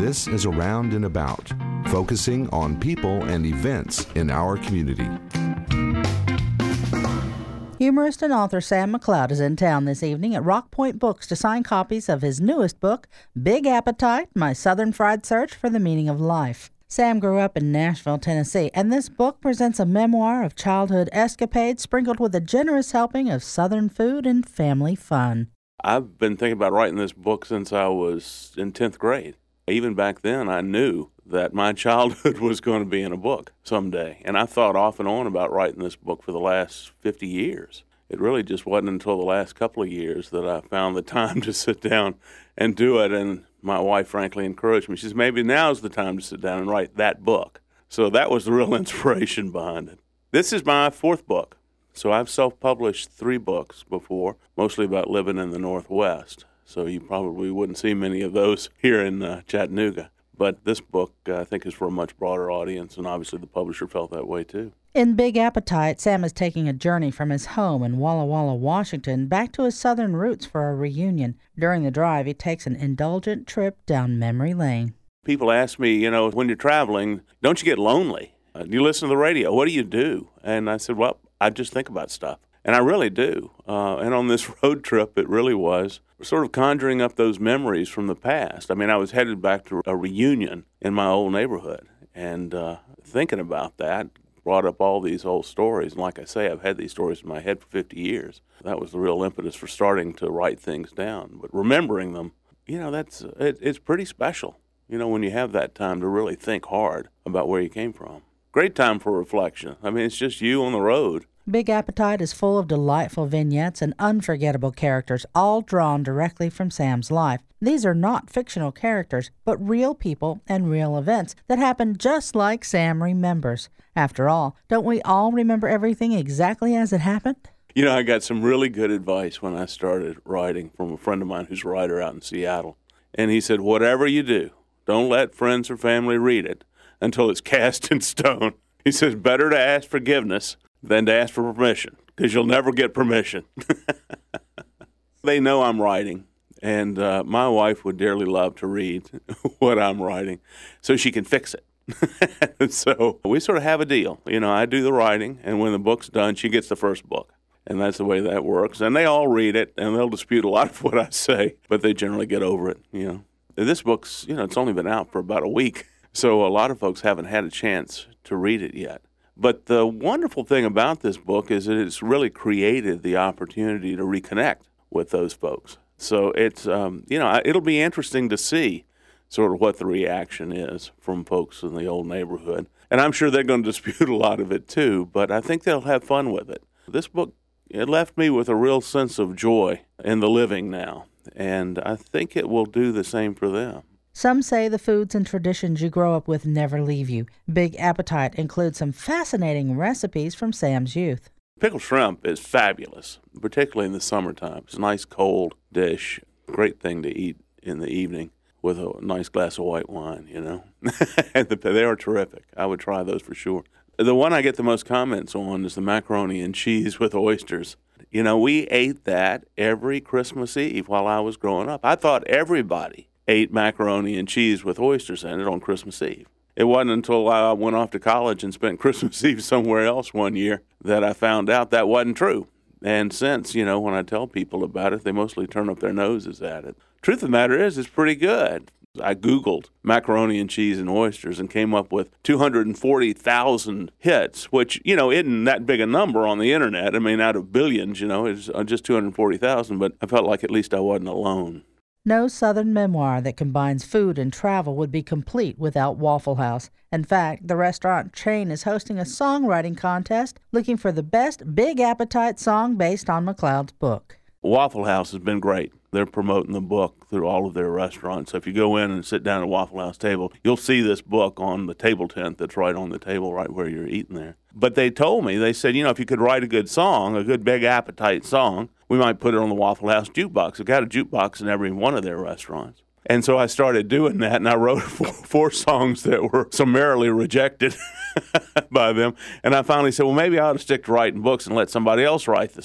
This is Around and About, focusing on people and events in our community. Humorist and author Sam McLeod is in town this evening at Rock Point Books to sign copies of his newest book, Big Appetite, My Southern Fried Search for the Meaning of Life. Sam grew up in Nashville, Tennessee, and this book presents a memoir of childhood escapades sprinkled with a generous helping of Southern food and family fun. I've been thinking about writing this book since I was in 10th grade. Even back then, I knew that my childhood was going to be in a book someday. And I thought off and on about writing this book for the last 50 years. It really just wasn't until the last couple of years that I found the time to sit down and do it. And my wife, frankly, encouraged me. She says, maybe now's the time to sit down and write that book. So that was the real inspiration behind it. This is my fourth book. So I've self-published 3 books before, mostly about living in the Northwest. So you probably wouldn't see many of those here in Chattanooga. But this book, I think, is for a much broader audience, and obviously the publisher felt that way, too. In Big Appetite, Sam is taking a journey from his home in Walla Walla, Washington, back to his southern roots for a reunion. During the drive, he takes an indulgent trip down memory lane. People ask me, when you're traveling, don't you get lonely? Do you listen to the radio? What do you do? And I said, well, I just think about stuff. And I really do. And on this road trip, it really was sort of conjuring up those memories from the past. I mean, I was headed back to a reunion in my old neighborhood. And thinking about that brought up all these old stories. And like I say, I've had these stories in my head for 50 years. That was the real impetus for starting to write things down. But remembering them, it's pretty special, when you have that time to really think hard about where you came from. Great time for reflection. I mean, it's just you on the road. Big Appetite is full of delightful vignettes and unforgettable characters, all drawn directly from Sam's life. These are not fictional characters, but real people and real events that happen just like Sam remembers. After all, don't we all remember everything exactly as it happened? I got some really good advice when I started writing from a friend of mine who's a writer out in Seattle. And he said, whatever you do, don't let friends or family read it until it's cast in stone. He says, better to ask forgiveness than to ask for permission, because you'll never get permission. They know I'm writing, and my wife would dearly love to read what I'm writing so she can fix it. So we sort of have a deal. I do the writing, and when the book's done, she gets the first book. And that's the way that works. And they all read it, and they'll dispute a lot of what I say, but they generally get over it, This book's, it's only been out for about a week, so a lot of folks haven't had a chance to read it yet. But the wonderful thing about this book is that it's really created the opportunity to reconnect with those folks. So it's, it'll be interesting to see sort of what the reaction is from folks in the old neighborhood. And I'm sure they're going to dispute a lot of it too, but I think they'll have fun with it. This book, it left me with a real sense of joy in the living now, and I think it will do the same for them. Some say the foods and traditions you grow up with never leave you. Big Appetite includes some fascinating recipes from Sam's youth. Pickled shrimp is fabulous, particularly in the summertime. It's a nice cold dish, great thing to eat in the evening with a nice glass of white wine, And they are terrific. I would try those for sure. The one I get the most comments on is the macaroni and cheese with oysters. We ate that every Christmas Eve while I was growing up. I thought everybody ate macaroni and cheese with oysters in it on Christmas Eve. It wasn't until I went off to college and spent Christmas Eve somewhere else one year that I found out that wasn't true. And since, when I tell people about it, they mostly turn up their noses at it. Truth of the matter is, it's pretty good. I Googled macaroni and cheese and oysters and came up with 240,000 hits, which, isn't that big a number on the internet. I mean, out of billions, it's just 240,000, but I felt like at least I wasn't alone. No Southern memoir that combines food and travel would be complete without Waffle House. In fact, the restaurant chain is hosting a songwriting contest looking for the best Big Appetite song based on McLeod's book. Waffle House has been great. They're promoting the book through all of their restaurants. So if you go in and sit down at a Waffle House table, you'll see this book on the table tent that's right on the table right where you're eating there. But they told me, they said, if you could write a good song, a good Big Appetite song, we might put it on the Waffle House jukebox. They've got a jukebox in every one of their restaurants. And so I started doing that, and I wrote four songs that were summarily rejected by them. And I finally said, well, maybe I ought to stick to writing books and let somebody else write the song.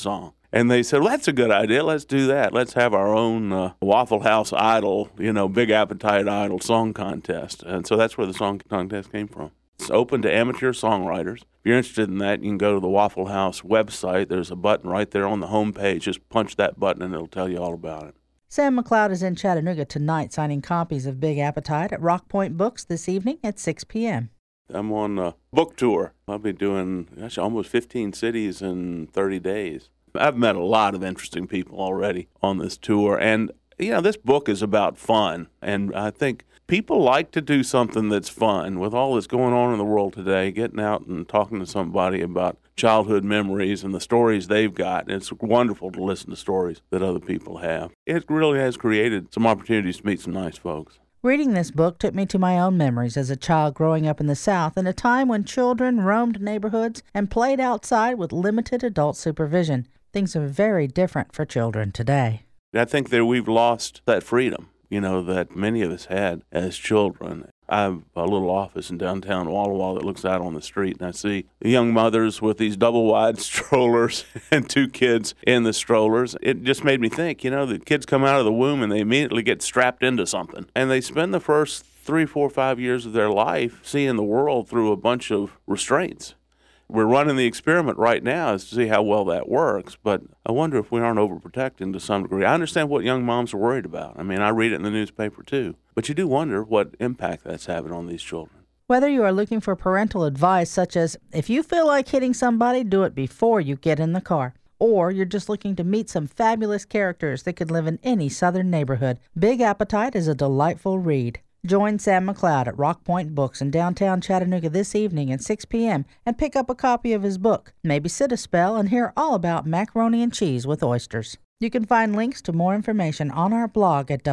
And they said, well, that's a good idea. Let's do that. Let's have our own Waffle House Idol, Big Appetite Idol song contest. And so that's where the song contest came from. It's open to amateur songwriters. If you're interested in that, you can go to the Waffle House website. There's a button right there on the home page. Just punch that button and it'll tell you all about it. Sam McLeod is in Chattanooga tonight signing copies of Big Appetite at Rock Point Books this evening at 6 p.m. I'm on a book tour. I'll be doing almost 15 cities in 30 days. I've met a lot of interesting people already on this tour. And, this book is about fun. And I think people like to do something that's fun. With all that's going on in the world today, getting out and talking to somebody about childhood memories and the stories they've got. It's wonderful to listen to stories that other people have. It really has created some opportunities to meet some nice folks. Reading this book took me to my own memories as a child growing up in the South in a time when children roamed neighborhoods and played outside with limited adult supervision. Things are very different for children today. I think that we've lost that freedom, that many of us had as children. I have a little office in downtown Walla Walla that looks out on the street, and I see young mothers with these double-wide strollers and two kids in the strollers. It just made me think, the kids come out of the womb and they immediately get strapped into something. And they spend the first 3, 4, 5 years of their life seeing the world through a bunch of restraints. We're running the experiment right now to see how well that works, but I wonder if we aren't overprotecting to some degree. I understand what young moms are worried about. I mean, I read it in the newspaper too. But you do wonder what impact that's having on these children. Whether you are looking for parental advice such as, if you feel like hitting somebody, do it before you get in the car. Or you're just looking to meet some fabulous characters that could live in any southern neighborhood, Big Appetite is a delightful read. Join Sam McLeod at Rock Point Books in downtown Chattanooga this evening at 6 p.m. and pick up a copy of his book. Maybe sit a spell and hear all about macaroni and cheese with oysters. You can find links to more information on our blog at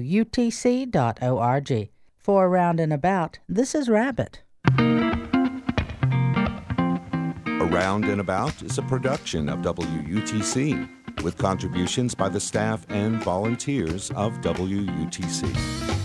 wutc.org. For Around and About, this is Rabbit. Around and About is a production of WUTC with contributions by the staff and volunteers of WUTC.